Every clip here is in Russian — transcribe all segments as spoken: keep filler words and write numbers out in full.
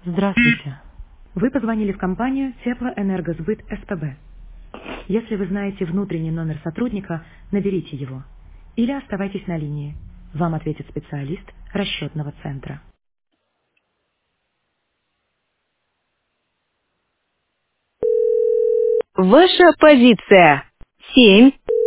Здравствуйте. Вы позвонили в компанию Теплоэнергосбыт СПБ. Если вы знаете внутренний номер сотрудника, наберите его. Или оставайтесь на линии. Вам ответит специалист расчетного центра. Ваша позиция. Семь.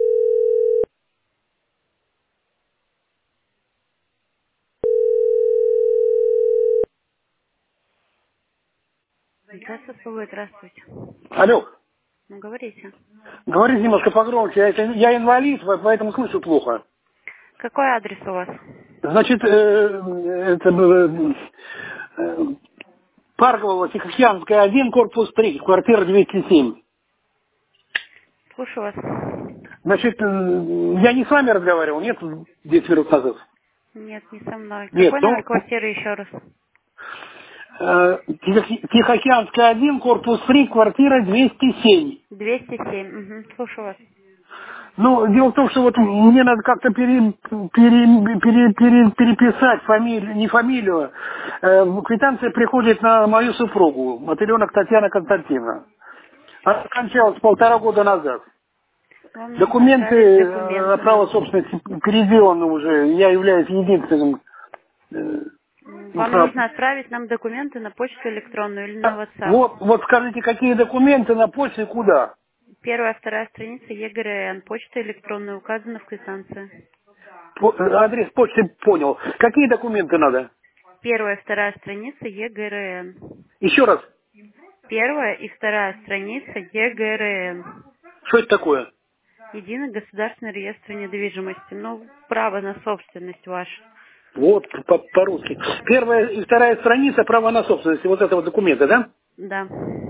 Здравствуйте, Сулуй, здравствуйте. Алло, Ну, говорите. говорите немножко погромче, я, это- я инвалид, по- поэтому слышу плохо. Какой адрес у вас? Значит, э, это было э, Паркового, Тихоокеанская, один, корпус три, квартира двести семь. Слушаю вас. Значит, э, я не с вами разговаривал, нет, десять минут назад? Нет, не со мной. Нет, Какой номер ну, квартиры еще раз? э, Тихо- Тихоокеанская, один, корпус три, квартира двести семь. двести семь. Угу. Слушаю вас. Ну, дело в том, что вот мне надо как-то пере- пере- пере- пере- переписать фамилию, не фамилию. Э, квитанция приходит на мою супругу, Мотыленок Татьяна Константиновна. Она скончалась полтора года назад. Вам нужно Документы отправить э, о документы на... право собственности переделаны уже. Я являюсь единственным. э, М, ну, Вам прав- нужно отправить нам документы на почту электронную или на WhatsApp. Вот, вот скажите, какие документы на почте и куда? Первая, вторая страница ЕГРН. Почта электронная указана в квитанции. По- э, адрес почты понял. Какие документы надо? Первая, вторая страница ЕГРН. Еще раз. Первая и вторая страница ЕГРН. Что это такое? Единый государственный реестр недвижимости. Ну, право на собственность ваше. Вот, по- по-русски. Первая и вторая страница права на собственность. Вот этого документа, да? Да.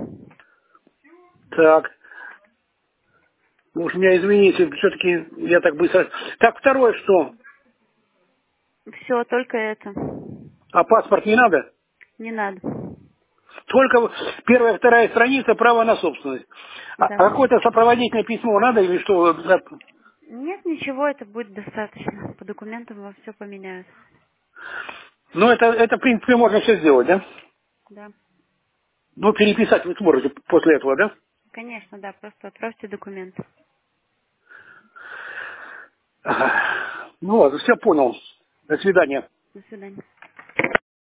Так. Ну уж меня извините, все-таки я так быстро. Так, второе что? Все, только это. А паспорт не надо? Не надо. Только первая, вторая страница права на собственность. А Да. а какое-то сопроводительное письмо надо или что? Да. Нет, ничего, это будет достаточно. По документам вам все поменяют. Ну, это, это, в принципе, можно все сделать, да? Да. Ну, переписать вы сможете после этого, да? Конечно, да, просто отправьте документы. Ага. Ну ладно, все понял. До свидания. До свидания.